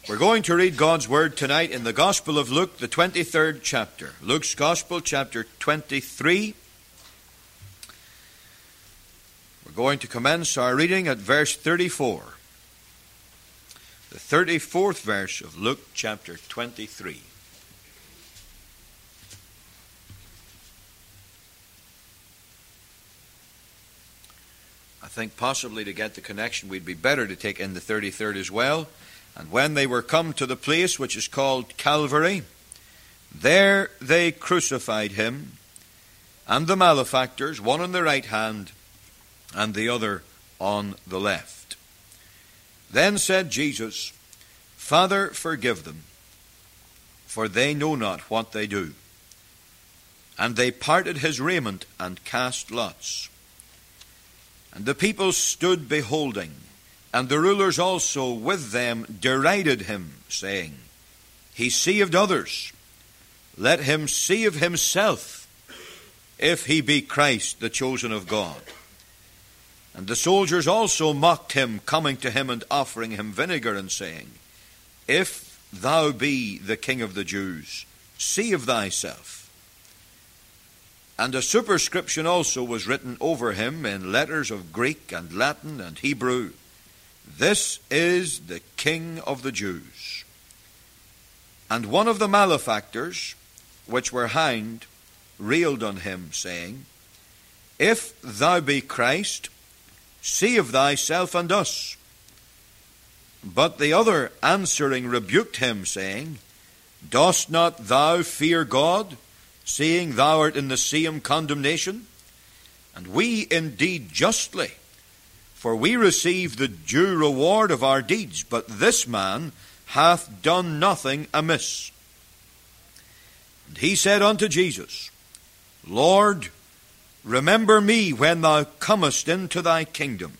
We're going to read God's Word tonight in the Gospel of Luke, the 23rd chapter. Luke's Gospel, chapter 23. We're going to commence our reading at verse 34. The 34th verse of Luke, chapter 23. I think possibly to get the connection, we'd be better to take in the 33rd as well. And when they were come to the place which is called Calvary, there they crucified him, and the malefactors, one on the right hand, and the other on the left. Then said Jesus, Father, forgive them, for they know not what they do. And they parted his raiment, and cast lots. And the people stood beholding, and the rulers also with them derided him, saying, He saved others. Let him save himself, if he be Christ, the chosen of God. And the soldiers also mocked him, coming to him and offering him vinegar, and saying, If thou be the King of the Jews, save thyself. And a superscription also was written over him in letters of Greek and Latin and Hebrew, This is the King of the Jews. And one of the malefactors, which were hanged, railed on him, saying, If thou be Christ, save thyself and us. But the other answering rebuked him, saying, Dost not thou fear God, seeing thou art in the same condemnation? And we indeed justly, for we receive the due reward of our deeds, but this man hath done nothing amiss. And he said unto Jesus, Lord, remember me when thou comest into thy kingdom.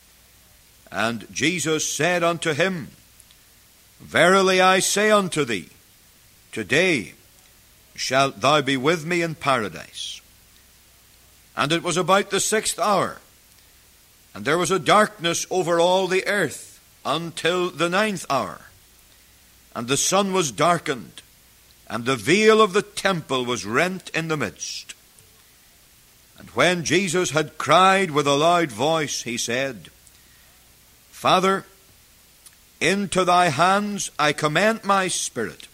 And Jesus said unto him, Verily I say unto thee, today shalt thou be with me in paradise. And it was about the 6th hour, and there was a darkness over all the earth until the 9th hour. And the sun was darkened, and the veil of the temple was rent in the midst. And when Jesus had cried with a loud voice, he said, Father, into thy hands I commend my spirit.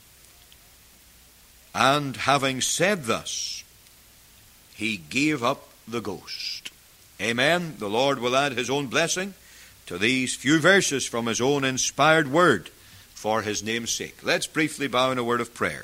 And having said thus, he gave up the ghost. Amen. The Lord will add his own blessing to these few verses from his own inspired word for his name's sake. Let's briefly bow in a word of prayer.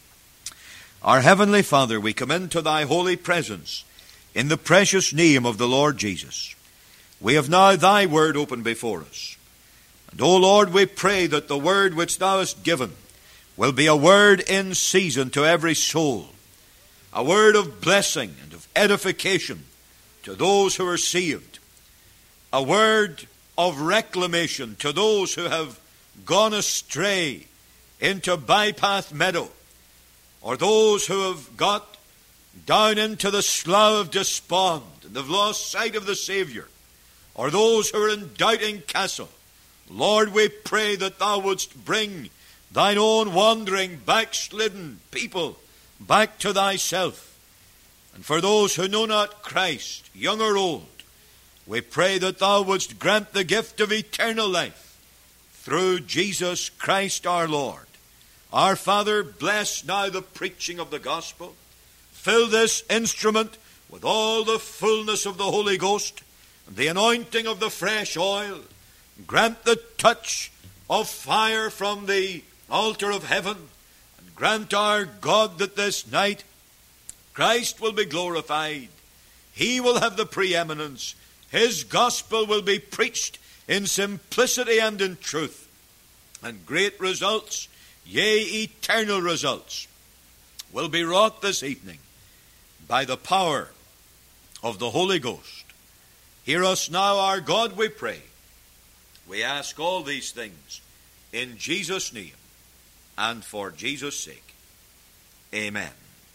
Our Heavenly Father, we come into thy holy presence in the precious name of the Lord Jesus. We have now thy word open before us. And, O Lord, we pray that the word which thou hast given will be a word in season to every soul, a word of blessing and of edification to those who are saved, a word of reclamation to those who have gone astray into Bypath Meadow, or those who have got down into the slough of despond and have lost sight of the Saviour, or those who are in Doubting Castle. Lord, we pray that thou wouldst bring thine own wandering, backslidden people back to thyself. And for those who know not Christ, young or old, we pray that thou wouldst grant the gift of eternal life through Jesus Christ our Lord. Our Father, bless now the preaching of the gospel. Fill this instrument with all the fullness of the Holy Ghost and the anointing of the fresh oil. Grant the touch of fire from the altar of heaven, and grant our God that this night Christ will be glorified. He will have the preeminence. His gospel will be preached in simplicity and in truth. And great results, yea, eternal results, will be wrought this evening by the power of the Holy Ghost. Hear us now, our God, we pray. We ask all these things in Jesus' name and for Jesus' sake. Amen.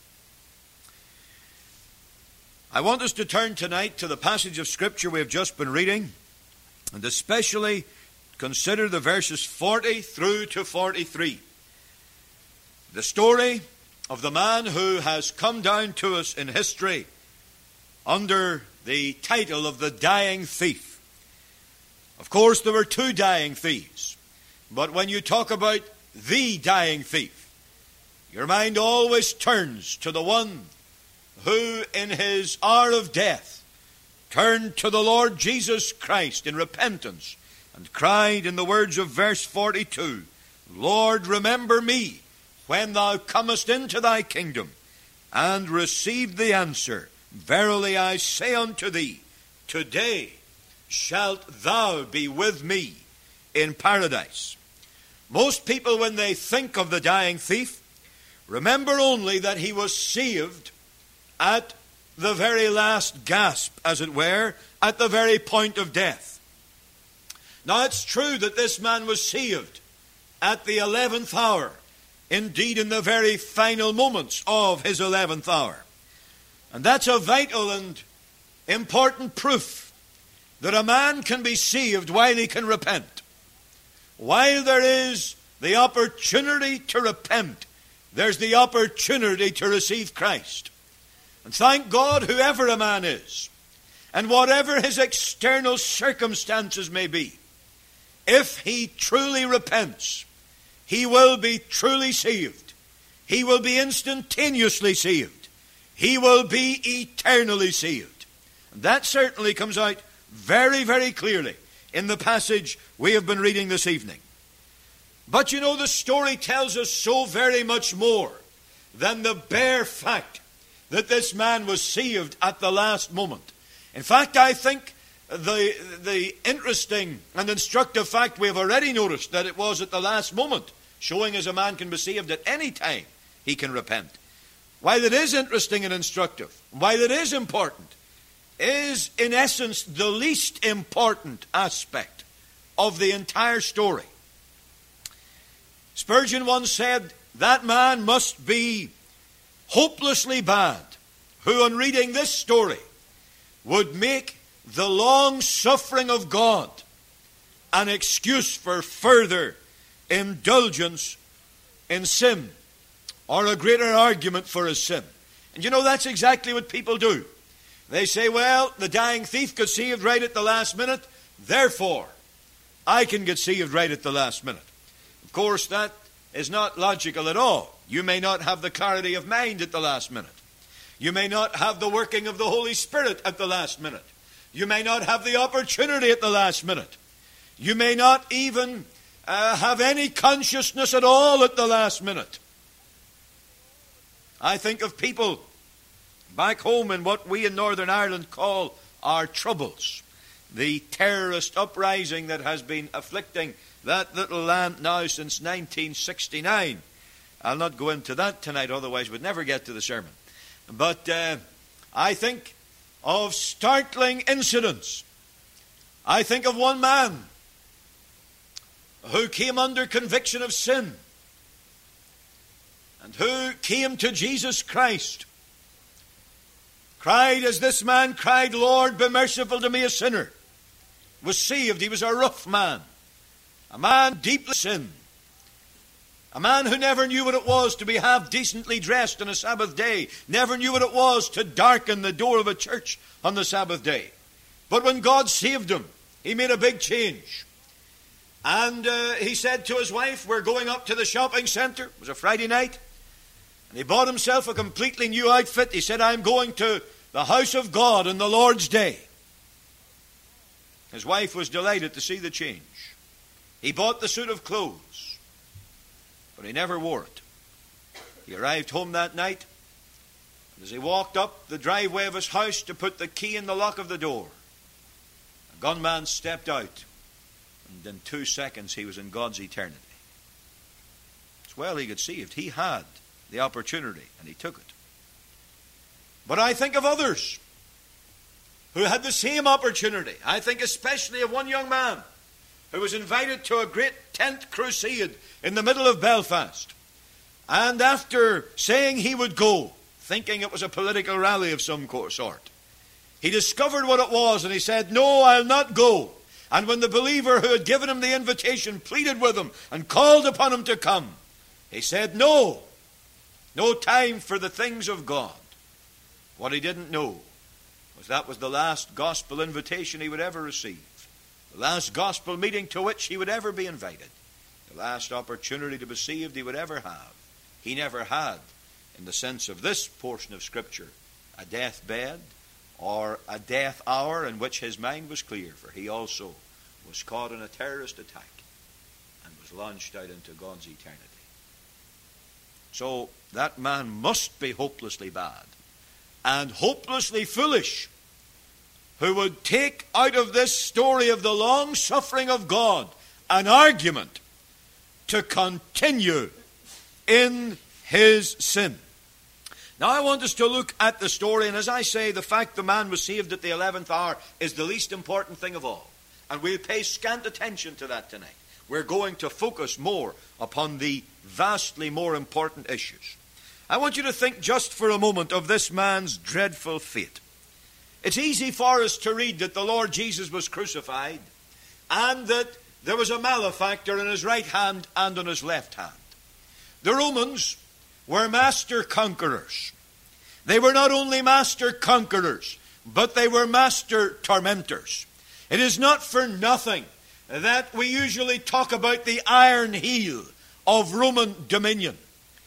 I want us to turn tonight to the passage of Scripture we have just been reading, and especially consider the verses 40 through to 43. The story of the man who has come down to us in history under the title of the dying thief. Of course, there were two dying thieves. But when you talk about the dying thief, your mind always turns to the one who in his hour of death turned to the Lord Jesus Christ in repentance and cried in the words of verse 42, Lord, remember me when thou comest into thy kingdom, and received the answer, verily I say unto thee, today shalt thou be with me in paradise. Most people, when they think of the dying thief, remember only that he was saved at the very last gasp, as it were, at the very point of death. Now it's true that this man was saved at the 11th hour, indeed in the very final moments of his 11th hour. And that's a vital and important proof that a man can be saved while he can repent. While there is the opportunity to repent, there's the opportunity to receive Christ. And thank God, whoever a man is, and whatever his external circumstances may be, if he truly repents, he will be truly saved. He will be instantaneously saved. He will be eternally saved. And that certainly comes out very, very clearly in the passage we have been reading this evening. But you know, the story tells us so very much more than the bare fact that this man was saved at the last moment. In fact, I think the interesting and instructive fact we have already noticed that it was at the last moment, showing as a man can be saved at any time he can repent. While it is interesting and instructive, while it is important, is in essence the least important aspect of the entire story. Spurgeon once said, that man must be hopelessly bad who, on reading this story, would make the long suffering of God an excuse for further indulgence in sin, or a greater argument for his sin. And you know, that's exactly what people do. They say, well, the dying thief got saved right at the last minute, therefore I can get saved right at the last minute. Of course, that is not logical at all. You may not have the clarity of mind at the last minute. You may not have the working of the Holy Spirit at the last minute. You may not have the opportunity at the last minute. You may not even have any consciousness at all at the last minute. I think of people back home in what we in Northern Ireland call our troubles. The terrorist uprising that has been afflicting that little land now since 1969. I'll not go into that tonight, otherwise we'd never get to the sermon. But I think of startling incidents. I think of one man who came under conviction of sin and who came to Jesus Christ, cried as this man cried, Lord, be merciful to me, a sinner. Was saved. He was a rough man, a man deeply sinned, a man who never knew what it was to be half decently dressed on a Sabbath day, never knew what it was to darken the door of a church on the Sabbath day. But when God saved him, he made a big change. And he said to his wife, we're going up to the shopping centre. It was a Friday night. And he bought himself a completely new outfit. He said, I'm going to the house of God on the Lord's day. His wife was delighted to see the change. He bought the suit of clothes, but he never wore it. He arrived home that night, and as he walked up the driveway of his house to put the key in the lock of the door, a gunman stepped out, and in 2 seconds he was in God's eternity. It's well he got saved. He had the opportunity, and he took it. But I think of others who had the same opportunity. I think especially of one young man who was invited to a great tent crusade in the middle of Belfast. And after saying he would go, thinking it was a political rally of some sort, he discovered what it was and he said, no, I'll not go, And when the believer who had given him the invitation pleaded with him and called upon him to come, he said, no time for the things of God. What he didn't know was that was the last gospel invitation he would ever receive, the last gospel meeting to which he would ever be invited, the last opportunity to be saved he would ever have. He never had, in the sense of this portion of Scripture, a deathbed or a death hour in which his mind was clear, for he also was caught in a terrorist attack and was launched out into God's eternity. So that man must be hopelessly bad and hopelessly foolish, who would take out of this story of the long suffering of God an argument to continue in his sin. Now I want us to look at the story, and as I say, the fact the man was saved at the 11th hour is the least important thing of all. And we'll pay scant attention to that tonight. We're going to focus more upon the vastly more important issues. I want you to think just for a moment of this man's dreadful fate. It's easy for us to read that the Lord Jesus was crucified and that there was a malefactor in his right hand and on his left hand. The Romans were master conquerors. They were not only master conquerors, but they were master tormentors. It is not for nothing that we usually talk about the iron heel of Roman dominion.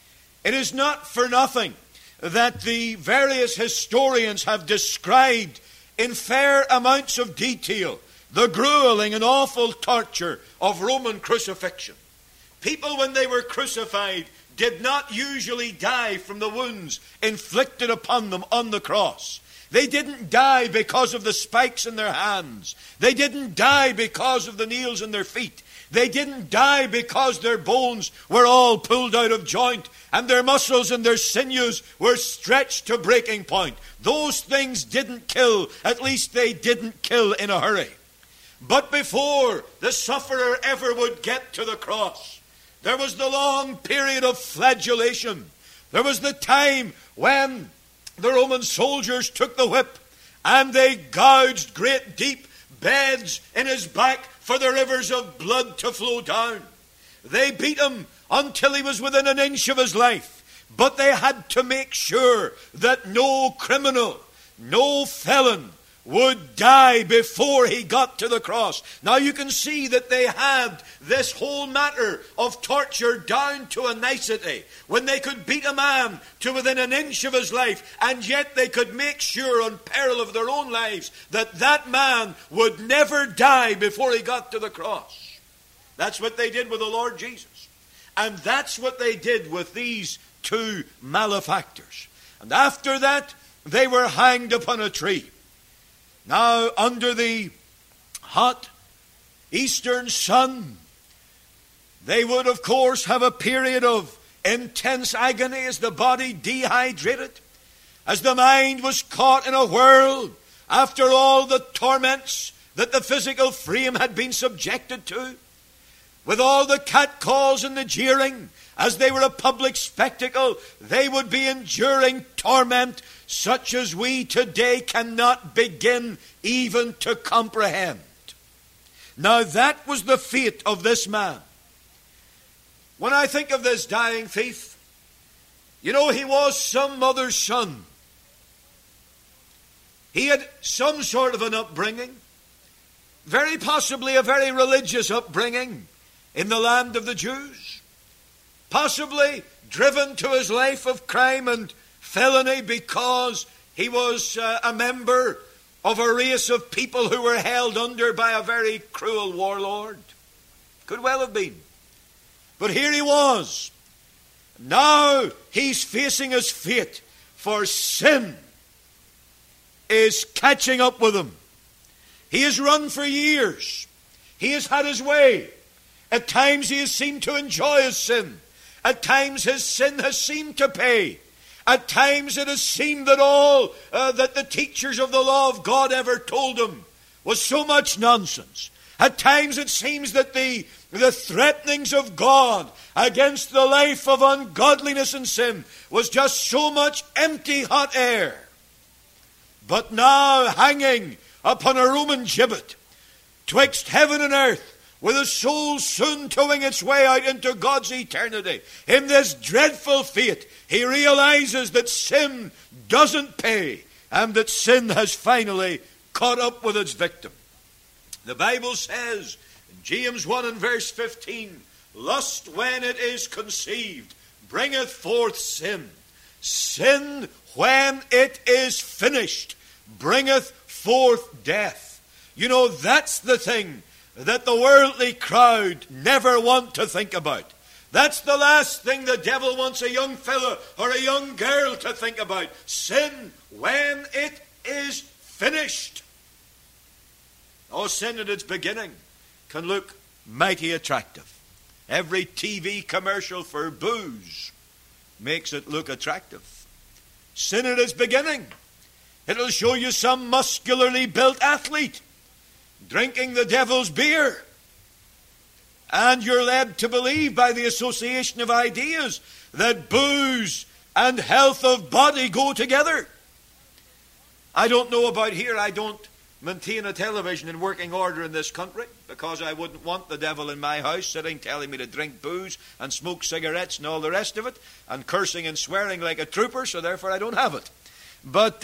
It is not for nothing that the various historians have described in fair amounts of detail the grueling and awful torture of Roman crucifixion. People, when they were crucified, did not usually die from the wounds inflicted upon them on the cross. They didn't die because of the spikes in their hands. They didn't die because of the nails in their feet. They didn't die because their bones were all pulled out of joint and their muscles and their sinews were stretched to breaking point. Those things didn't kill. At least they didn't kill in a hurry. But before the sufferer ever would get to the cross, there was the long period of flagellation. There was the time when the Roman soldiers took the whip and they gouged great deep beds in his back for the rivers of blood to flow down. They beat him until he was within an inch of his life. But they had to make sure that no criminal, no felon would die before he got to the cross. Now you can see that they had this whole matter of torture down to a nicety, when they could beat a man to within an inch of his life, and yet they could make sure on peril of their own lives that that man would never die before he got to the cross. That's what they did with the Lord Jesus. And that's what they did with these two malefactors. And after that, they were hanged upon a tree. Now, under the hot eastern sun, they would, of course, have a period of intense agony as the body dehydrated, as the mind was caught in a whirl after all the torments that the physical frame had been subjected to, with all the catcalls and the jeering. As they were a public spectacle, they would be enduring torment such as we today cannot begin even to comprehend. Now that was the fate of this man. When I think of this dying thief, you know, he was some mother's son. He had some sort of an upbringing, very possibly a very religious upbringing in the land of the Jews. Possibly driven to his life of crime and felony because he was a member of a race of people who were held under by a very cruel warlord. Could well have been. But here he was. Now he's facing his fate, for sin is catching up with him. He has run for years. He has had his way. At times he has seemed to enjoy his sin. At times his sin has seemed to pay. At times it has seemed that all that the teachers of the law of God ever told him was so much nonsense. At times it seems that the threatenings of God against the life of ungodliness and sin was just so much empty hot air. But now, hanging upon a Roman gibbet, twixt heaven and earth, with a soul soon towing its way out into God's eternity. In this dreadful fate, he realizes that sin doesn't pay, and that sin has finally caught up with its victim. The Bible says in James 1 and verse 15, lust when it is conceived bringeth forth sin. Sin when it is finished bringeth forth death. You know, that's the thing that the worldly crowd never want to think about. That's the last thing the devil wants a young fellow or a young girl to think about. Sin when it is finished. Oh, sin at its beginning can look mighty attractive. Every TV commercial for booze makes it look attractive. Sin at its beginning, it'll show you some muscularly built athlete drinking the devil's beer. And you're led to believe by the association of ideas that booze and health of body go together. I don't know about here. I don't maintain a television in working order in this country because I wouldn't want the devil in my house sitting telling me to drink booze and smoke cigarettes and all the rest of it and cursing and swearing like a trooper, so therefore I don't have it. But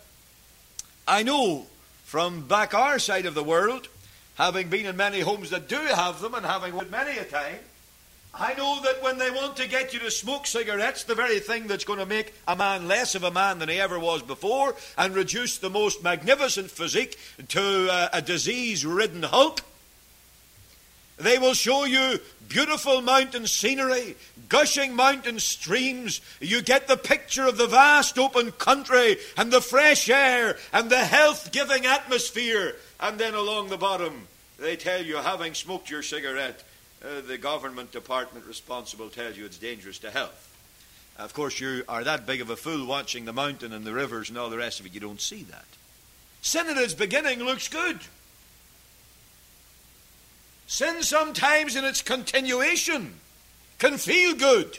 I know from back our side of the world, having been in many homes that do have them and having worked many a time, I know that when they want to get you to smoke cigarettes, the very thing that's going to make a man less of a man than he ever was before and reduce the most magnificent physique to a disease-ridden hulk, they will show you beautiful mountain scenery, gushing mountain streams. You get the picture of the vast open country and the fresh air and the health-giving atmosphere. And then along the bottom, they tell you, having smoked your cigarette, the government department responsible tells you it's dangerous to health. Of course, you are that big of a fool watching the mountain and the rivers and all the rest of it, you don't see that. Sin at its beginning looks good. Sin sometimes in its continuation can feel good.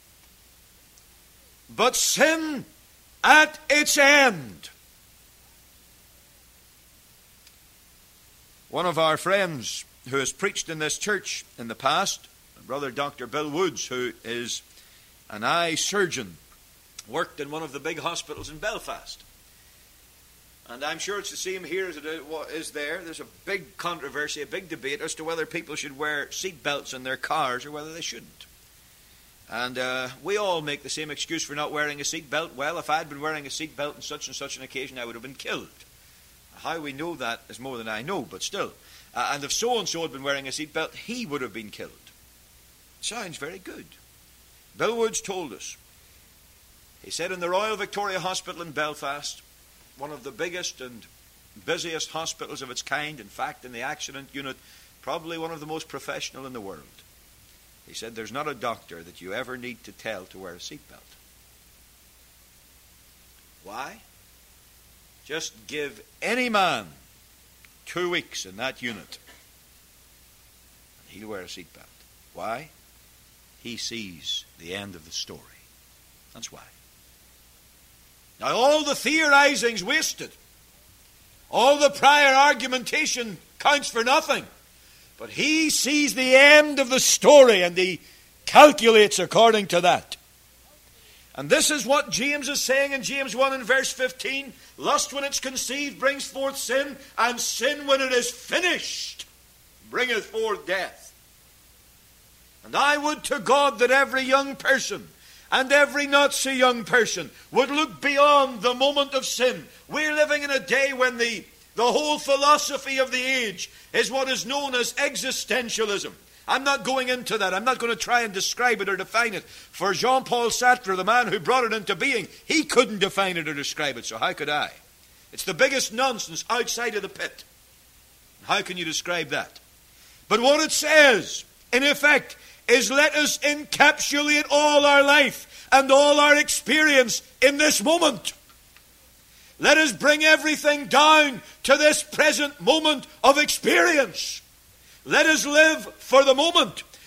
But sin at its end. One of our friends who has preached in this church in the past, Brother Dr. Bill Woods, who is an eye surgeon, worked in one of the big hospitals in Belfast. And I'm sure it's the same here as it is there. There's a big controversy, a big debate as to whether people should wear seat belts in their cars or whether they shouldn't. And we all make the same excuse for not wearing a seat belt. Well, if I'd been wearing a seat belt on such and such an occasion, I would have been killed. How we know that is more than I know, but still. And if so-and-so had been wearing a seat belt, he would have been killed. Sounds very good. Bill Woods told us. He said in the Royal Victoria Hospital in Belfast, one of the biggest and busiest hospitals of its kind, in fact, in the accident unit, probably one of the most professional in the world. He said, there's not a doctor that you ever need to tell to wear a seatbelt. Why? Just give any man 2 weeks in that unit, and he'll wear a seatbelt. Why? He sees the end of the story. That's why. Now, all the theorizing's wasted. All the prior argumentation counts for nothing. But he sees the end of the story, and he calculates according to that. And this is what James is saying in James 1 and verse 15. Lust when it's conceived brings forth sin, and sin when it is finished bringeth forth death. And I would to God that every young person and every not so young person would look beyond the moment of sin. We're living in a day when the whole philosophy of the age is what is known as existentialism. I'm not going into that. I'm not going to try and describe it or define it. For Jean-Paul Sartre, the man who brought it into being, he couldn't define it or describe it, so how could I? It's the biggest nonsense outside of the pit. How can you describe that? But what it says, in effect, is let us encapsulate all our life and all our experience in this moment. Let us bring everything down to this present moment of experience. Let us live for the moment.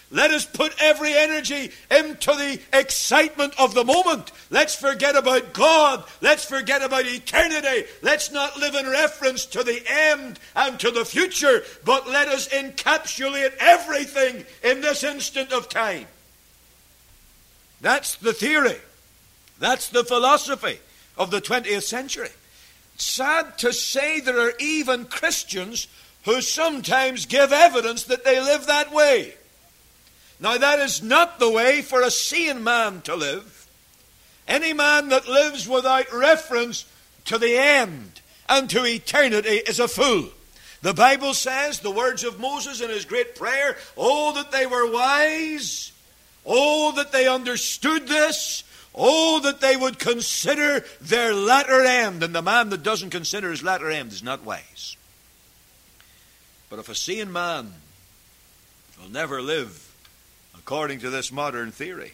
Let us put every energy into the excitement of the moment. Let's forget about God. Let's forget about eternity. Let's not live in reference to the end and to the future, but let us encapsulate everything in this instant of time. That's the theory. That's the philosophy of the 20th century. Sad to say, there are even Christians who sometimes give evidence that they live that way. Now, that is not the way for a sane man to live. Any man that lives without reference to the end and to eternity is a fool. The Bible says, the words of Moses in his great prayer, oh, that they were wise. Oh, that they understood this. Oh, that they would consider their latter end. And the man that doesn't consider his latter end is not wise. But if a sane man will never live according to this modern theory,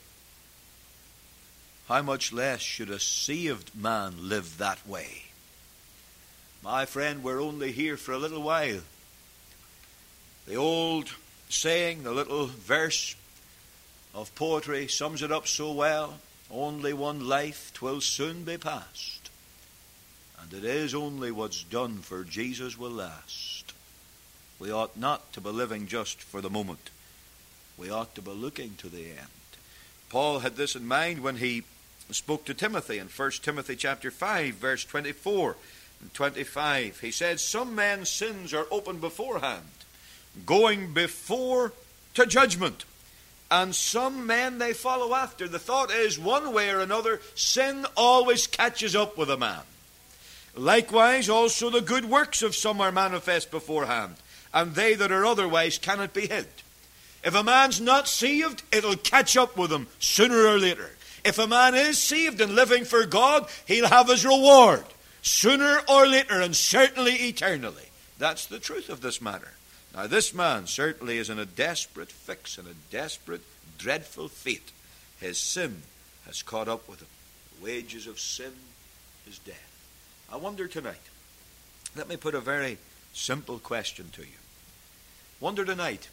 how much less should a saved man live that way? My friend, we're only here for a little while. The old saying, the little verse of poetry sums it up so well. Only one life, 'twill soon be past, and it is only what's done for Jesus will last. We ought not to be living just for the moment. We ought to be looking to the end. Paul had this in mind when he spoke to Timothy in 1 Timothy chapter 5, verse 24 and 25. He said, some men's sins are open beforehand, going before to judgment, and some men they follow after. The thought is, one way or another, sin always catches up with a man. Likewise, also the good works of some are manifest beforehand, and they that are otherwise cannot be hid. If a man's not saved, it'll catch up with him sooner or later. If a man is saved and living for God, he'll have his reward sooner or later, and certainly eternally. That's the truth of this matter. Now, this man certainly is in a desperate fix, in a desperate, dreadful fate. His sin has caught up with him. The wages of sin is death. I wonder tonight, let me put a very simple question to you. Wonder tonight,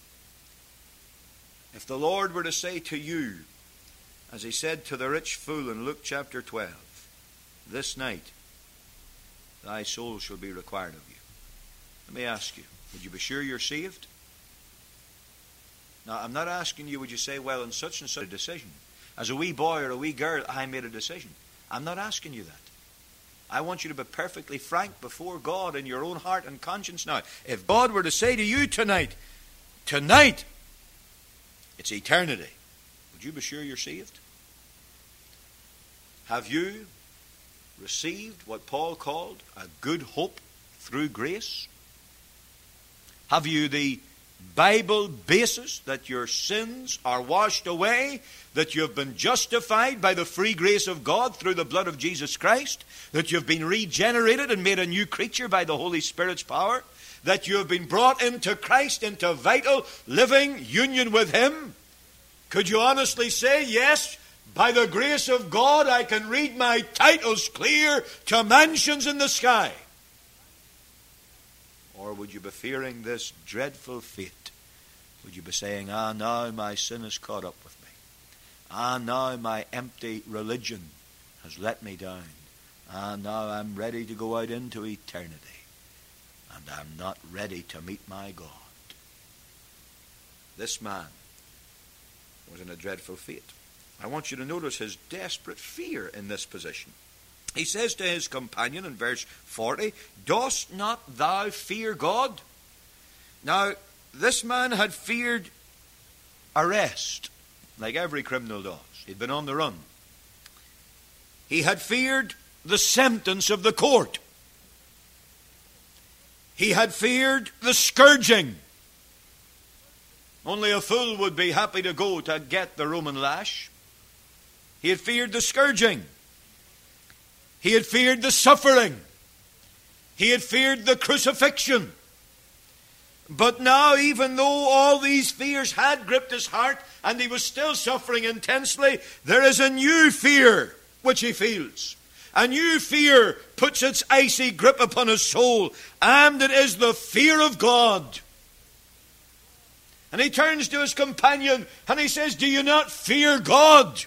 if the Lord were to say to you, as he said to the rich fool in Luke chapter 12, this night thy soul shall be required of you. Let me ask you, would you be sure you're saved? Now, I'm not asking you, would you say, well, in such and such a decision, as a wee boy or a wee girl, I made a decision. I'm not asking you that. I want you to be perfectly frank before God in your own heart and conscience now. If God were to say to you tonight, it's eternity, would you be sure you're saved? Have you received what Paul called a good hope through grace? Have you the Bible basis that your sins are washed away, that you have been justified by the free grace of God through the blood of Jesus Christ, that you have been regenerated and made a new creature by the Holy Spirit's power, that you have been brought into Christ, into vital, living union with Him? Could you honestly say, yes, by the grace of God I can read my titles clear to mansions in the sky? Or would you be fearing this dreadful fate? Would you be saying, now my sin has caught up with me. Now my empty religion has let me down. Now I'm ready to go out into eternity. And I'm not ready to meet my God. This man was in a dreadful fate. I want you to notice his desperate fear in this position. He says to his companion in verse 40, dost not thou fear God? Now, this man had feared arrest, like every criminal does. He'd been on the run. He had feared the sentence of the court. He had feared the scourging. Only a fool would be happy to go to get the Roman lash. He had feared the scourging. He had feared the suffering. He had feared the crucifixion. But now, even though all these fears had gripped his heart and he was still suffering intensely, there is a new fear which he feels. A new fear puts its icy grip upon his soul, and it is the fear of God. And he turns to his companion and he says, "Do you not fear God?"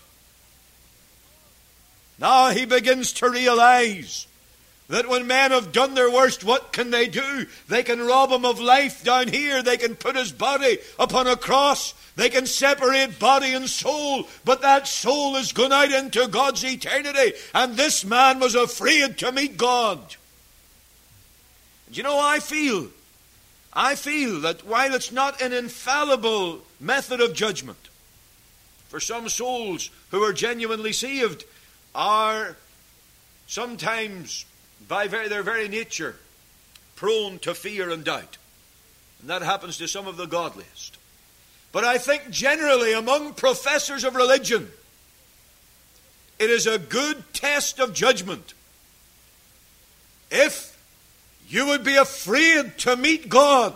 Now he begins to realize that when men have done their worst, what can they do? They can rob him of life down here. They can put his body upon a cross. They can separate body and soul. But that soul is gone out into God's eternity. And this man was afraid to meet God. Do you know how I feel? I feel that while it's not an infallible method of judgment, for some souls who are genuinely saved are sometimes, by their very nature, prone to fear and doubt. And that happens to some of the godliest. But I think generally among professors of religion, it is a good test of judgment if you would be afraid to meet God.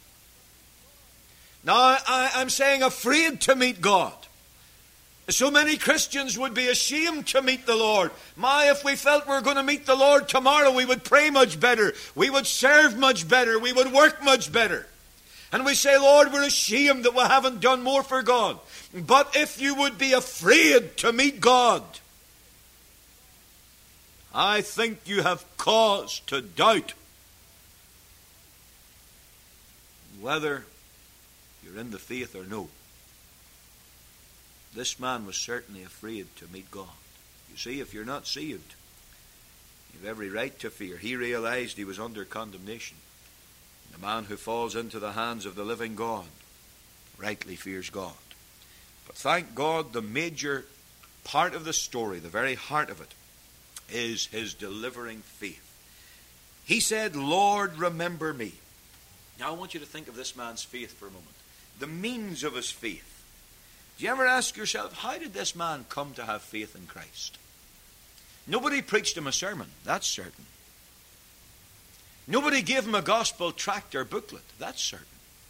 Now, I'm saying afraid to meet God. So many Christians would be ashamed to meet the Lord. If we felt we were going to meet the Lord tomorrow, we would pray much better. We would serve much better. We would work much better. And we say, "Lord, we're ashamed that we haven't done more for God." But if you would be afraid to meet God, I think you have cause to doubt whether you're in the faith or no. This man was certainly afraid to meet God. You see, if you're not saved, you have every right to fear. He realized he was under condemnation. The man who falls into the hands of the living God rightly fears God. But thank God, the major part of the story, the very heart of it, is his delivering faith. He said, "Lord, remember me." Now I want you to think of this man's faith for a moment. The means of his faith. Do you ever ask yourself, how did this man come to have faith in Christ? Nobody preached him a sermon, that's certain. Nobody gave him a gospel tract or booklet, that's certain.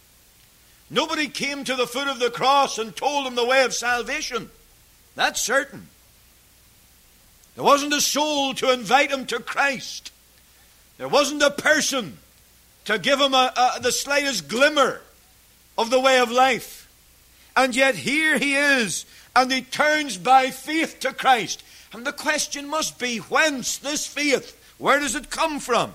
Nobody came to the foot of the cross and told him the way of salvation, that's certain. There wasn't a soul to invite him to Christ. There wasn't a person to give him the slightest glimmer of the way of life. And yet here he is, and he turns by faith to Christ. And the question must be, whence this faith? Where does it come from?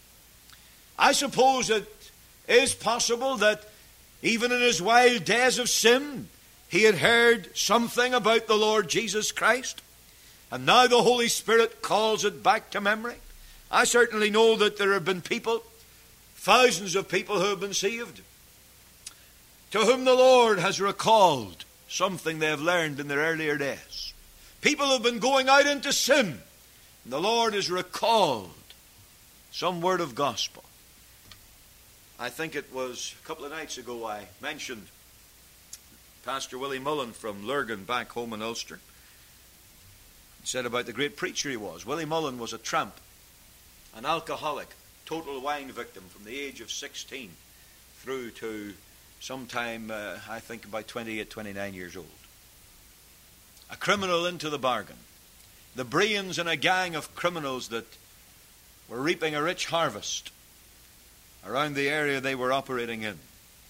I suppose it is possible that even in his wild days of sin, he had heard something about the Lord Jesus Christ. And now the Holy Spirit calls it back to memory. I certainly know that there have been people, thousands of people who have been saved, to whom the Lord has recalled something they have learned in their earlier days. People who have been going out into sin, and the Lord has recalled some word of gospel. I think it was a couple of nights ago I mentioned Pastor Willie Mullen from Lurgan back home in Ulster. He said about the great preacher he was. Willie Mullen was a tramp, an alcoholic, total wine victim from the age of 16 through to sometime, I think, about 28, 29 years old. A criminal into the bargain. The brains in a gang of criminals that were reaping a rich harvest around the area they were operating in.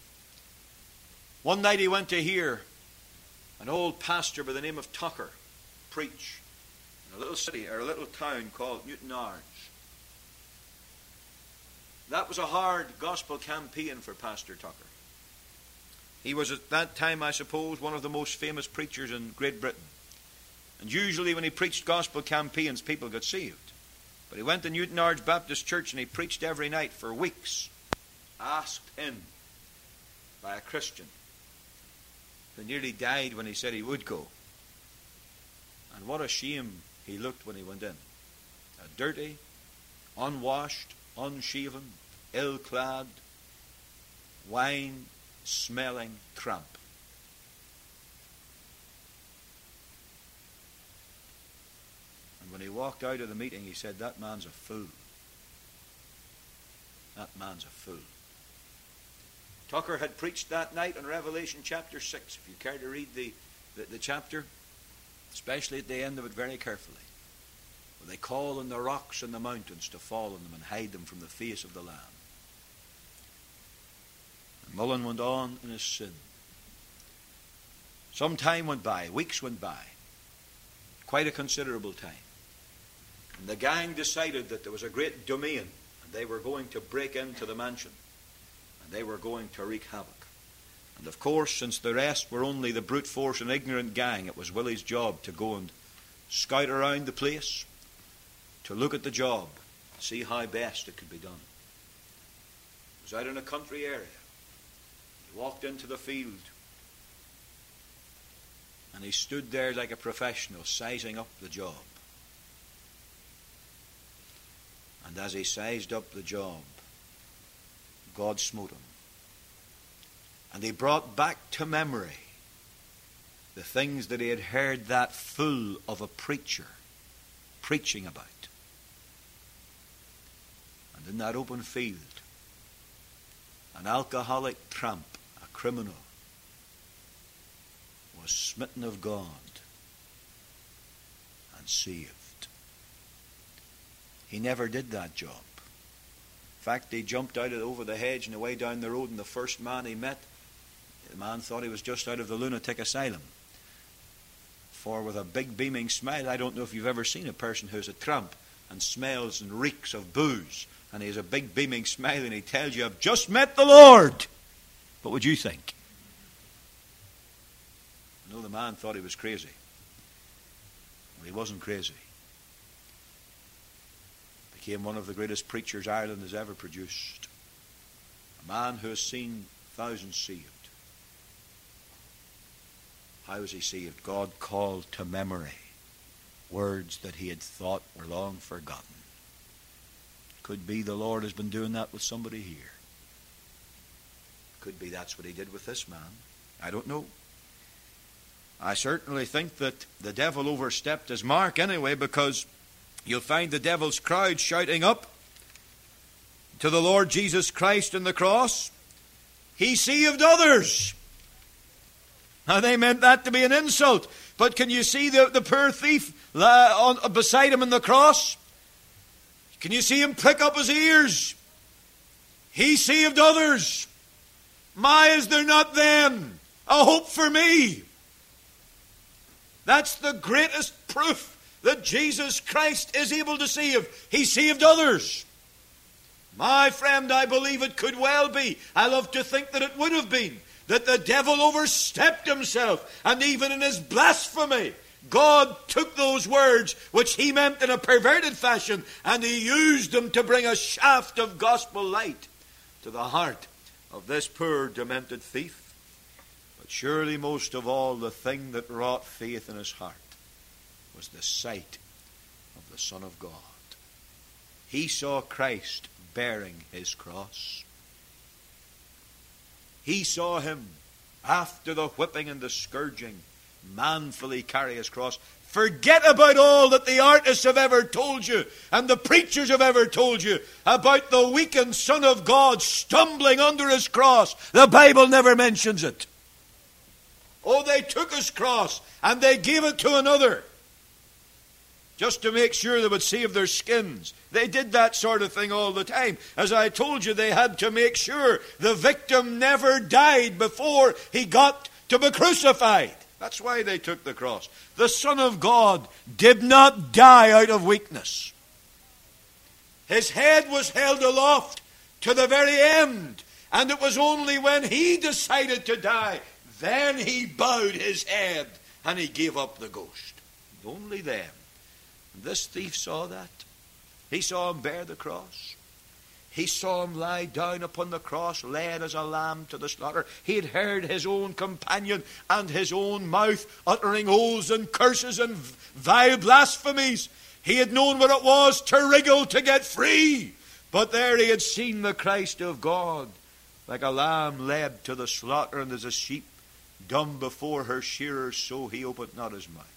One night he went to hear an old pastor by the name of Tucker preach in a little city, or a little town called Newtownards. That was a hard gospel campaign for Pastor Tucker. He was at that time, I suppose, one of the most famous preachers in Great Britain. And usually when he preached gospel campaigns, people got saved. But he went to Newtownards Baptist Church and he preached every night for weeks, asked in by a Christian who nearly died when he said he would go. And what a shame he looked when he went in. A dirty, unwashed, unshaven, ill-clad, wine-smelling tramp. And when he walked out of the meeting, he said, "That man's a fool. That man's a fool." Tucker had preached that night on Revelation chapter 6. If you care to read the chapter, especially at the end of it very carefully, where they call on the rocks and the mountains to fall on them and hide them from the face of the Lamb. And Mullen went on in his sin. Some time went by, weeks went by, quite a considerable time. And the gang decided that there was a great domain, and they were going to break into the mansion, and they were going to wreak havoc. And of course, since the rest were only the brute force and ignorant gang, it was Willie's job to go and scout around the place, to look at the job, see how best it could be done. It was out in a country area. He walked into the field, and he stood there like a professional, sizing up the job. And as he sized up the job, God smote him. And he brought back to memory the things that he had heard that fool of a preacher preaching about. And in that open field, an alcoholic tramp, a criminal, was smitten of God and saved. He never did that job. In fact, he jumped out over the hedge and away down the road, and the first man he met, the man thought he was just out of the lunatic asylum. For with a big beaming smile, I don't know if you've ever seen a person who's a tramp and smells and reeks of booze, and he has a big beaming smile and he tells you, I've just met the Lord. What would you think? No, the man thought he was crazy. Well, he wasn't crazy. Became one of the greatest preachers Ireland has ever produced. A man who has seen thousands saved. How was he saved? God called to memory words that he had thought were long forgotten. Could be the Lord has been doing that with somebody here. Could be that's what he did with this man. I don't know. I certainly think that the devil overstepped his mark anyway, because you'll find the devil's crowd shouting up to the Lord Jesus Christ on the cross, He saved others. Now they meant that to be an insult, but can you see the poor thief beside him on the cross? Can you see him prick up his ears? He saved others. My, is there not then a hope for me? That's the greatest proof that Jesus Christ is able to save. He saved others. My friend, I believe it could well be. I love to think that it would have been. That the devil overstepped himself. And even in his blasphemy, God took those words which he meant in a perverted fashion, and he used them to bring a shaft of gospel light to the heart of this poor demented thief. But surely most of all, the thing that wrought faith in his heart was the sight of the Son of God. He saw Christ bearing his cross. He saw him, after the whipping and the scourging, manfully carry his cross. Forget about all that the artists have ever told you and the preachers have ever told you about the weakened Son of God stumbling under his cross. The Bible never mentions it. Oh, they took his cross and they gave it to another, just to make sure they would save their skins. They did that sort of thing all the time. As I told you, they had to make sure the victim never died before he got to be crucified. That's why they took the cross. The Son of God did not die out of weakness. His head was held aloft to the very end. And it was only when he decided to die, then he bowed his head and he gave up the ghost. Only then. This thief saw that. He saw him bear the cross. He saw him lie down upon the cross, led as a lamb to the slaughter. He had heard his own companion and his own mouth uttering oaths and curses and vile blasphemies. He had known what it was to wriggle to get free. But there he had seen the Christ of God, like a lamb led to the slaughter, and as a sheep dumb before her shearers, so he opened not his mouth.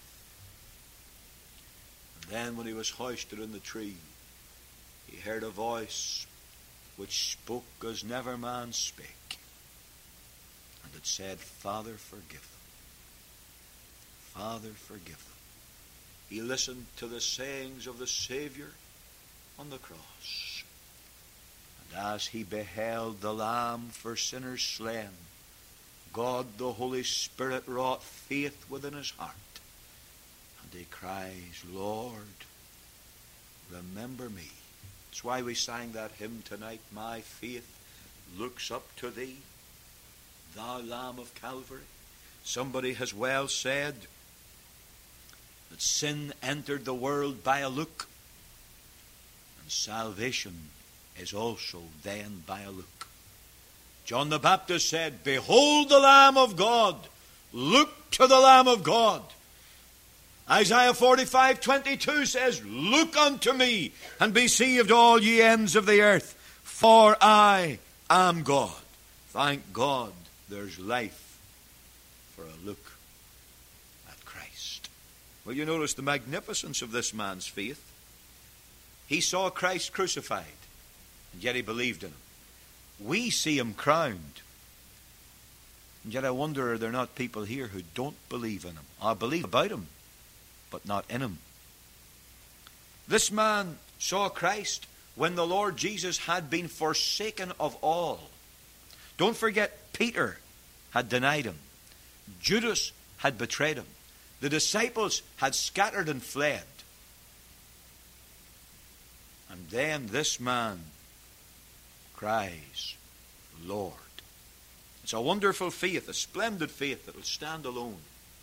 Then when he was hoisted in the tree, he heard a voice which spoke as never man spake. And it said, Father, forgive them. Father, forgive them. He listened to the sayings of the Savior on the cross. And as he beheld the Lamb for sinners slain, God the Holy Spirit wrought faith within his heart. And he cries, Lord, remember me. That's why we sang that hymn tonight. My faith looks up to thee, thou Lamb of Calvary. Somebody has well said that sin entered the world by a look, and salvation is also then by a look. John the Baptist said, Behold the Lamb of God. Look to the Lamb of God. Isaiah 45:22 says, Look unto me, and be saved all ye ends of the earth, for I am God. Thank God there's life for a look at Christ. Well, you notice the magnificence of this man's faith. He saw Christ crucified, and yet he believed in him. We see him crowned, and yet I wonder, are there not people here who don't believe in him, or believe about him, but not in him? This man saw Christ when the Lord Jesus had been forsaken of all. Don't forget, Peter had denied him. Judas had betrayed him. The disciples had scattered and fled. And then this man cries, Lord. It's a wonderful faith, a splendid faith that will stand alone.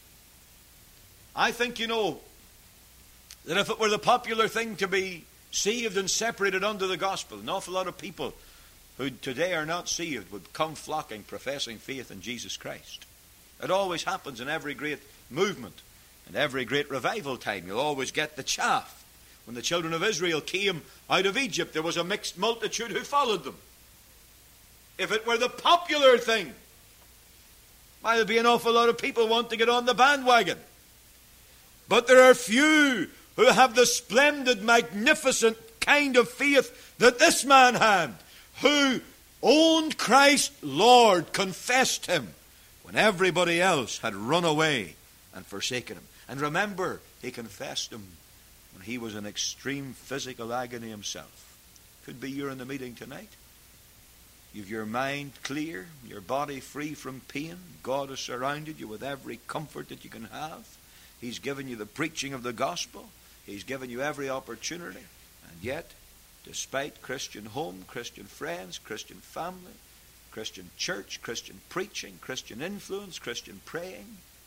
I think, that if it were the popular thing to be saved and separated under the gospel, an awful lot of people who today are not saved would come flocking, professing faith in Jesus Christ. It always happens in every great movement and every great revival time. You'll always get the chaff. When the children of Israel came out of Egypt, there was a mixed multitude who followed them. If it were the popular thing, why, there'd be an awful lot of people wanting to get on the bandwagon. But there are few who have the splendid, magnificent kind of faith that this man had, who owned Christ Lord, confessed him, when everybody else had run away and forsaken him. And remember, he confessed him when he was in extreme physical agony himself. Could be you're in the meeting tonight. You've your mind clear, your body free from pain. God has surrounded you with every comfort that you can have. He's given you the preaching of the gospel. He's given you every opportunity. And yet, despite Christian home, Christian friends, Christian family, Christian church, Christian preaching, Christian influence, Christian praying,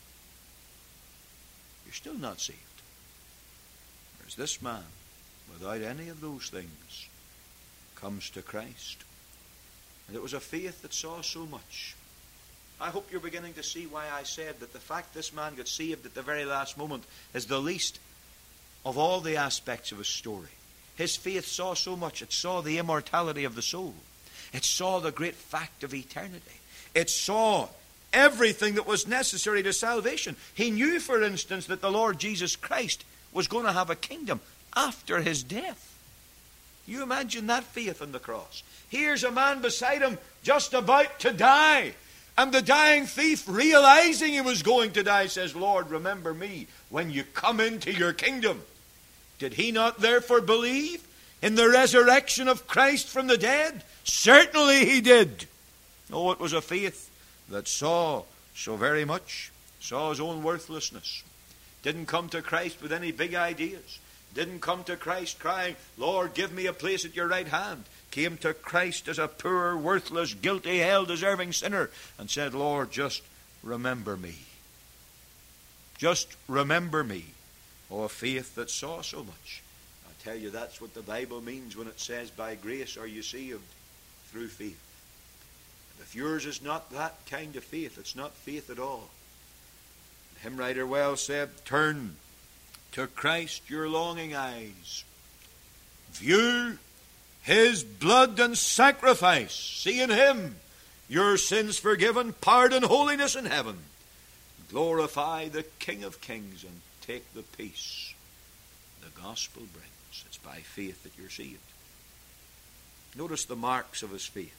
you're still not saved. Whereas this man, without any of those things, comes to Christ. And it was a faith that saw so much. I hope you're beginning to see why I said that the fact this man got saved at the very last moment is the least of all the aspects of his story. His faith saw so much. It saw the immortality of the soul. It saw the great fact of eternity. It saw everything that was necessary to salvation. He knew, for instance, that the Lord Jesus Christ was going to have a kingdom after his death. You imagine that faith on the cross. Here's a man beside him just about to die. And the dying thief, realizing he was going to die, says, Lord, remember me when you come into your kingdom. Did he not therefore believe in the resurrection of Christ from the dead? Certainly he did. Oh, it was a faith that saw so very much, saw his own worthlessness. Didn't come to Christ with any big ideas. Didn't come to Christ crying, Lord, give me a place at your right hand. Came to Christ as a poor, worthless, guilty, hell-deserving sinner and said, Lord, just remember me. Just remember me. Oh, a faith that saw so much. I tell you, that's what the Bible means when it says, by grace are you saved through faith. And if yours is not that kind of faith, it's not faith at all. The hymn writer well said, turn to Christ your longing eyes. View his blood and sacrifice. See in him your sins forgiven, pardon, holiness in heaven. Glorify the King of Kings and take the peace the gospel brings. It's by faith that you're saved. Notice the marks of his faith.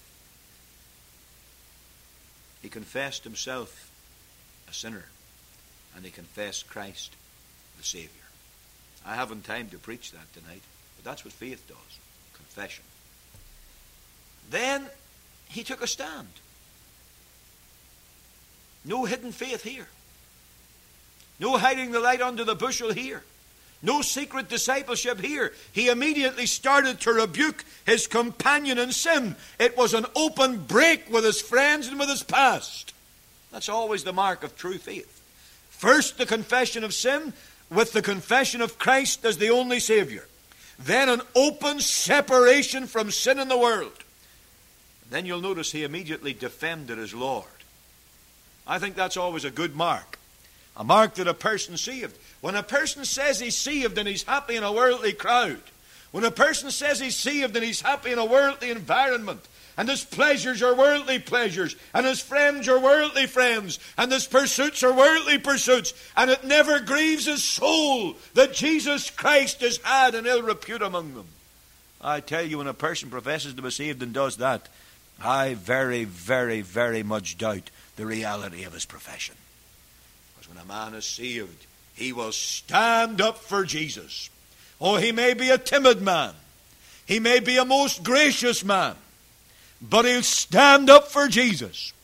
He confessed himself a sinner, and he confessed Christ the Savior. I haven't time to preach that tonight, but that's what faith does. Confession. Then he took a stand. No hidden faith here. No hiding the light under the bushel here. No secret discipleship here. He immediately started to rebuke his companion in sin. It was an open break with his friends and with his past. That's always the mark of true faith. First, the confession of sin with the confession of Christ as the only Savior. Then an open separation from sin in the world. Then you'll notice he immediately defended his Lord. I think that's always a good mark. A mark that a person's saved. When a person says he's saved and he's happy in a worldly crowd, when a person says he's saved and he's happy in a worldly environment, and his pleasures are worldly pleasures, and his friends are worldly friends, and his pursuits are worldly pursuits, and it never grieves his soul that Jesus Christ has had an ill repute among them. I tell you, when a person professes to be saved and does that, I very, very, very much doubt the reality of his profession. Because when a man is saved, he will stand up for Jesus. Oh, he may be a timid man. He may be a most gracious man. But he'll stand up for Jesus.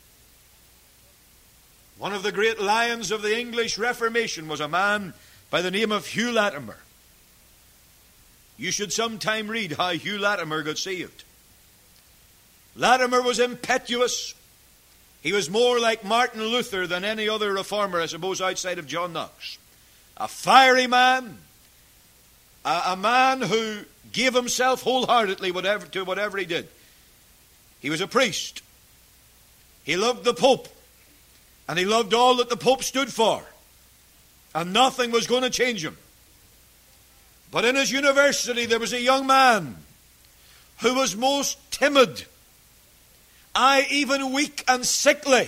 One of the great lions of the English Reformation was a man by the name of Hugh Latimer. You should sometime read how Hugh Latimer got saved. Latimer was impetuous. He was more like Martin Luther than any other reformer, I suppose, outside of John Knox. A fiery man. A man who gave himself wholeheartedly to whatever he did. He was a priest. He loved the Pope. And he loved all that the Pope stood for. And nothing was going to change him. But in his university there was a young man who was most timid. Aye, even weak and sickly.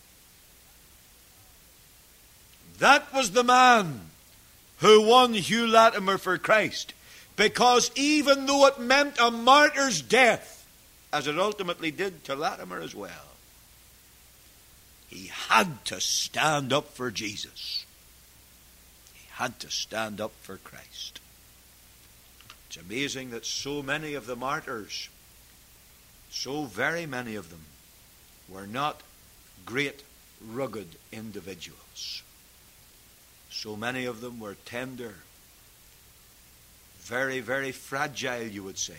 That was the man who won Hugh Latimer for Christ. Because even though it meant a martyr's death, as it ultimately did to Latimer as well, he had to stand up for Jesus. He had to stand up for Christ. It's amazing that so many of the martyrs, so very many of them, were not great, rugged individuals. So many of them were tender, very, very fragile, you would say.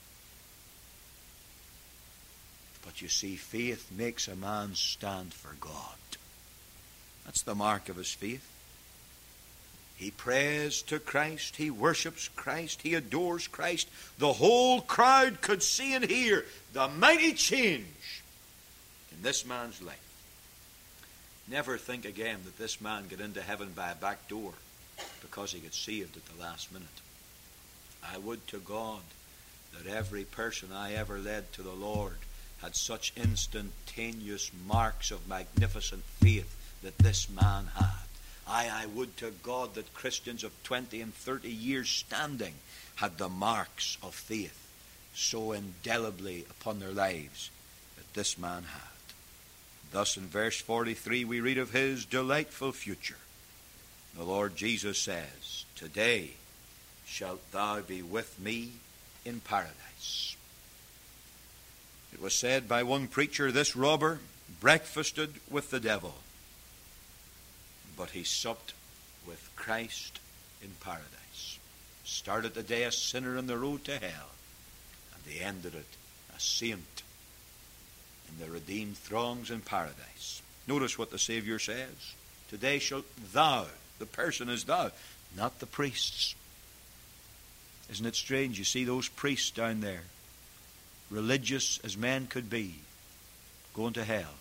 But you see, faith makes a man stand for God. That's the mark of his faith. He prays to Christ. He worships Christ. He adores Christ. The whole crowd could see and hear the mighty change in this man's life. Never think again that this man got into heaven by a back door because he got saved at the last minute. I would to God that every person I ever led to the Lord had such instantaneous marks of magnificent faith that this man had. I would to God that Christians of 20 and 30 years standing had the marks of faith so indelibly upon their lives that this man had. Thus in verse 43 we read of his delightful future. The Lord Jesus says, "Today shalt thou be with me in paradise." It was said by one preacher, this robber breakfasted with the devil, but he supped with Christ in paradise. Started the day a sinner on the road to hell, and they ended it a saint in the redeemed throngs in paradise. Notice what the Savior says. Today shalt thou, the person is thou, not the priests. Isn't it strange? You see those priests down there, religious as men could be, going to hell.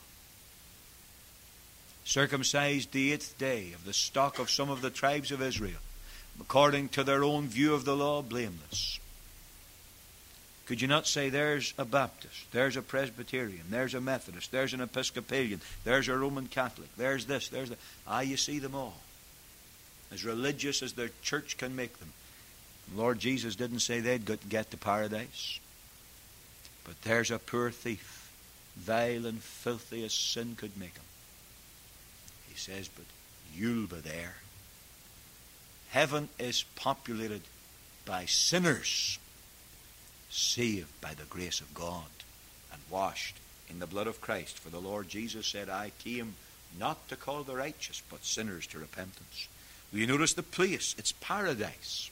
Circumcised the 8th day of the stock of some of the tribes of Israel, according to their own view of the law, blameless. Could you not say there's a Baptist, there's a Presbyterian, there's a Methodist, there's an Episcopalian, there's a Roman Catholic, there's this, there's that. You see them all. As religious as their church can make them. Lord Jesus didn't say they'd get to paradise. But there's a poor thief, vile and filthy as sin could make him. He says, but you'll be there. Heaven is populated by sinners, saved by the grace of God. and washed in the blood of Christ. For the Lord Jesus said, I came not to call the righteous, but sinners to repentance. Will you notice the place? It's paradise.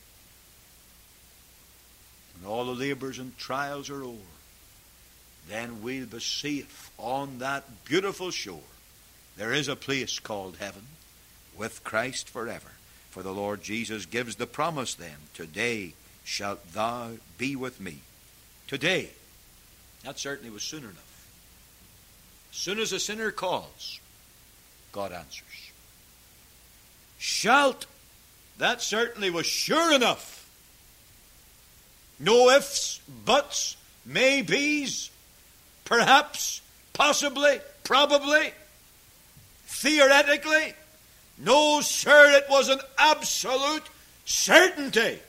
When all the labours and trials are over, then we'll be safe on that beautiful shore. There is a place called heaven with Christ forever. For the Lord Jesus gives the promise then, today shalt thou be with me. Today. That certainly was soon enough. As soon as a sinner calls, God answers. Shalt. That certainly was sure enough. No ifs, buts, maybes, perhaps, possibly, probably, theoretically. No, sir, it was an absolute certainty.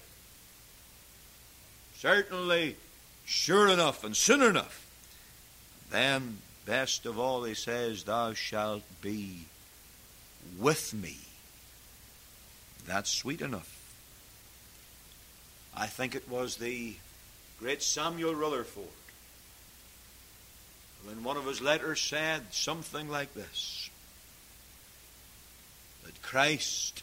Certainly, sure enough and soon enough. Then, best of all, he says, thou shalt be with me. That's sweet enough. I think it was the great Samuel Rutherford who in one of his letters said something like this, that Christ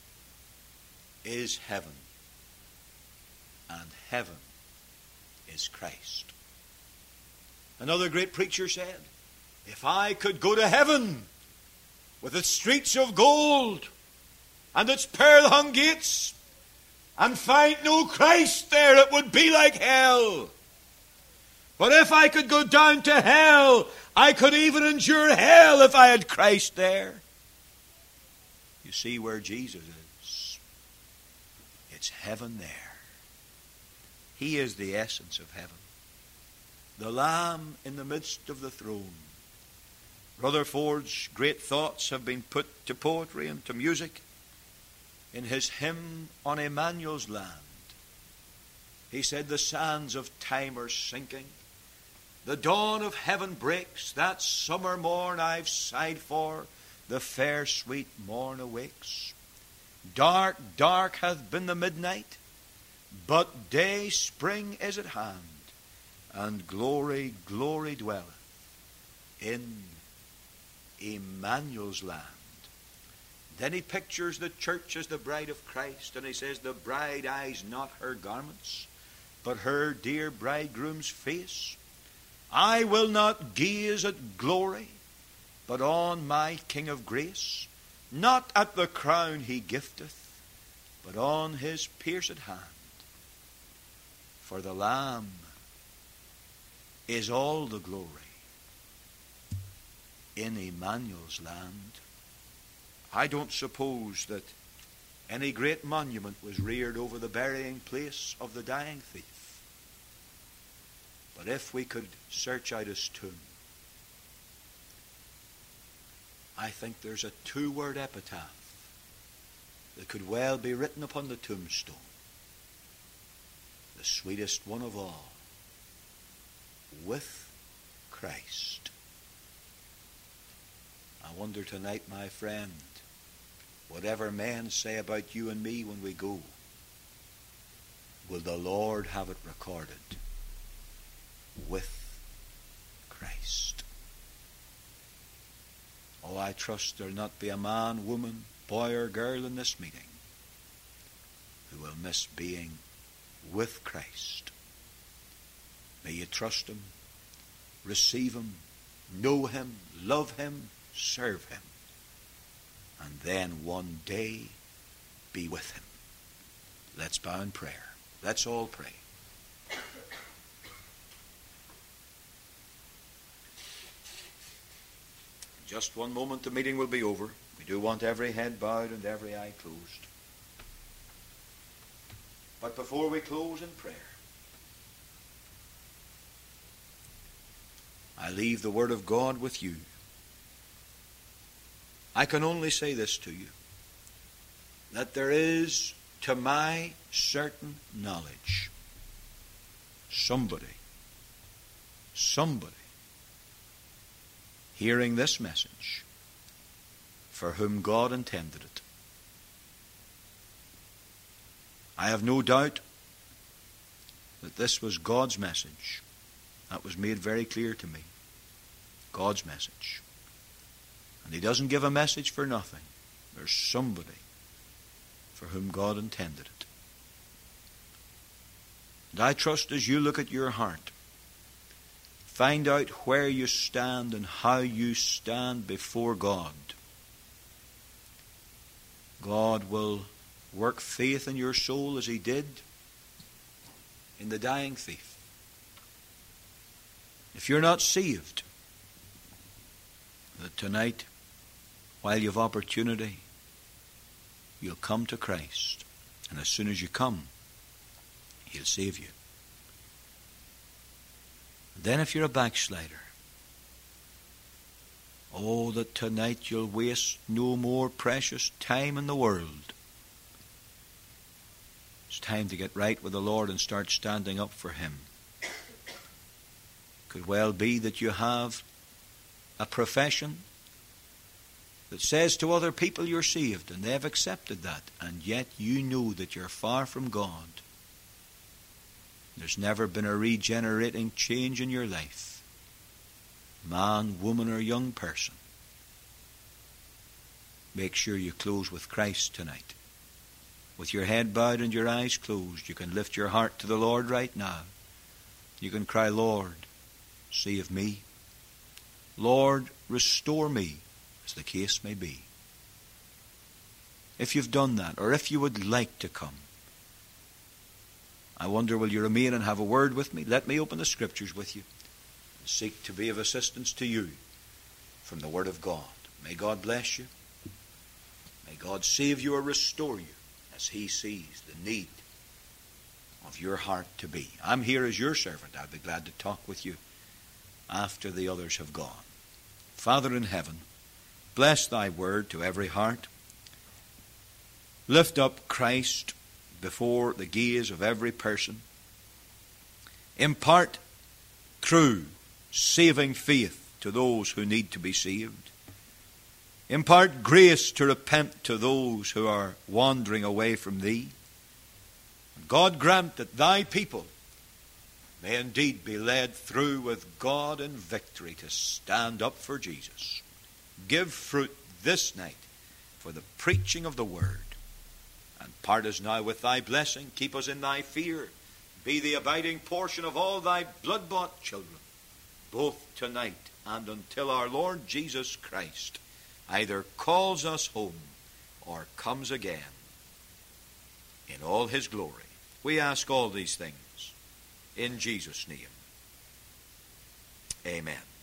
is heaven and heaven is Christ. Another great preacher said, if I could go to heaven with its streets of gold and its pearl-hung gates and find no Christ there, it would be like hell. But if I could go down to hell, I could even endure hell if I had Christ there. You see where Jesus is. It's heaven there. He is the essence of heaven. The Lamb in the midst of the throne. Rutherford's great thoughts have been put to poetry and to music in his hymn on Emmanuel's land. He said, the sands of time are sinking. The dawn of heaven breaks. That summer morn I've sighed for, the fair sweet morn awakes. Dark, dark hath been the midnight, but day, spring is at hand, and glory, glory dwelleth in Emmanuel's land. Then he pictures the church as the bride of Christ, and he says, the bride eyes not her garments, but her dear bridegroom's face. I will not gaze at glory, but on my King of grace, not at the crown he gifteth, but on his pierced hand. For the Lamb is all the glory in Emmanuel's land. I don't suppose that any great monument was reared over the burying place of the dying thief. But if we could search out his tomb, I think there's a 2-word epitaph that could well be written upon the tombstone. The sweetest one of all. With Christ. I wonder tonight, my friend, whatever men say about you and me when we go, will the Lord have it recorded with Christ? Oh, I trust there'll not be a man, woman, boy or girl in this meeting who will miss being with Christ. May you trust him, receive him, know him, love him, serve him, and then one day be with him. Let's bow in prayer. Let's all pray. In just one moment the meeting will be over. We do want every head bowed and every eye closed. But before we close in prayer, I leave the Word of God with you. I can only say this to you, that there is, to my certain knowledge, somebody hearing this message for whom God intended it. I have no doubt that this was God's message That was made very clear to me. God's message. And he doesn't give a message for nothing. There's somebody for whom God intended it. And I trust as you look at your heart, find out where you stand and how you stand before God. God will work faith in your soul as he did in the dying thief. If you're not saved, that tonight, while you have opportunity, you'll come to Christ. And as soon as you come, he'll save you. And then if you're a backslider, oh, that tonight you'll waste no more precious time in the world. It's time to get right with the Lord and start standing up for him. Could well be that you have a profession that says to other people you're saved, and they've accepted that, and yet you know that you're far from God. There's never been a regenerating change in your life. Man, woman, or young person. Make sure you close with Christ tonight. With your head bowed and your eyes closed, you can lift your heart to the Lord right now. You can cry, Lord, save me. Lord, restore me, as the case may be. If you've done that, or if you would like to come, I wonder, will you remain and have a word with me? Let me open the Scriptures with you and seek to be of assistance to you from the Word of God. May God bless you. May God save you or restore you as he sees the need of your heart to be. I'm here as your servant. I'll be glad to talk with you after the others have gone. Father in heaven, bless thy word to every heart. Lift up Christ before the gaze of every person. Impart true, saving faith to those who need to be saved. Impart grace to repent to those who are wandering away from thee. God grant that thy people may indeed be led through with God in victory to stand up for Jesus. Give fruit this night for the preaching of the word. And part us now with thy blessing. Keep us in thy fear. Be the abiding portion of all thy blood-bought children, both tonight and until our Lord Jesus Christ either calls us home or comes again in all his glory. We ask all these things in Jesus' name. Amen.